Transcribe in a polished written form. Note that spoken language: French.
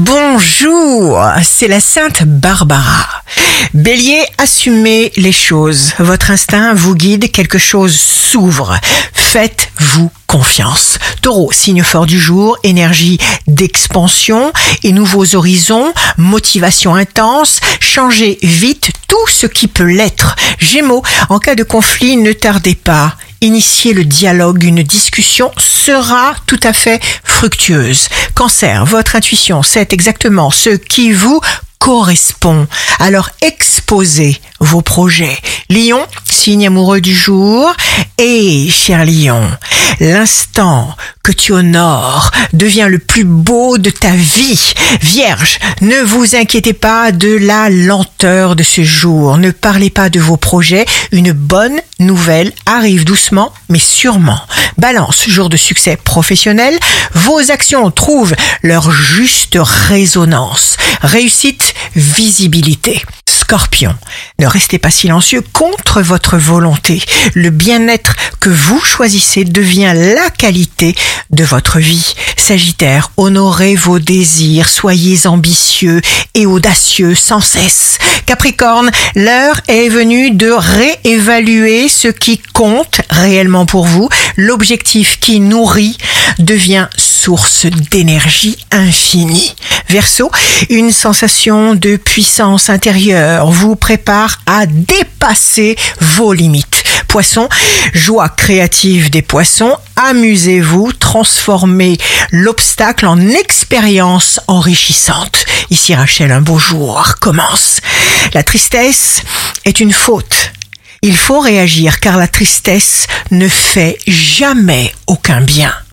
Bonjour, c'est la Sainte Barbara. Bélier, assumez les choses. Votre instinct vous guide, quelque chose s'ouvre. Faites-vous confiance. Taureau, signe fort du jour, énergie d'expansion et nouveaux horizons, motivation intense, changez vite tout ce qui peut l'être. Gémeaux, en cas de conflit, ne tardez pas. Initiez le dialogue, une discussion sera tout à fait fructueuse. Cancer, votre intuition, c'est exactement ce qui vous correspond. Alors exposez vos projets. Lion, signe amoureux du jour. Et cher Lion, l'instant que tu honores devient le plus beau de ta vie. Vierge, ne vous inquiétez pas de la lenteur de ce jour. Ne parlez pas de vos projets. Une bonne nouvelle arrive doucement mais sûrement. Balance, jour de succès professionnel. Vos actions trouvent leur juste résonance. Réussite, visibilité. Scorpion, ne restez pas silencieux contre votre volonté. Le bien-être que vous choisissez devient la qualité de votre vie. Sagittaire, honorez vos désirs, soyez ambitieux et audacieux sans cesse. Capricorne, l'heure est venue de réévaluer ce qui compte réellement pour vous. L'objectif qui nourrit devient source d'énergie infinie. Verseau, une sensation de puissance intérieure vous prépare à dépasser vos limites. Poisson, joie créative des poissons, amusez-vous, transformez l'obstacle en expérience enrichissante. Ici Rachel, un beau jour commence. La tristesse est une faute. Il faut réagir car la tristesse ne fait jamais aucun bien.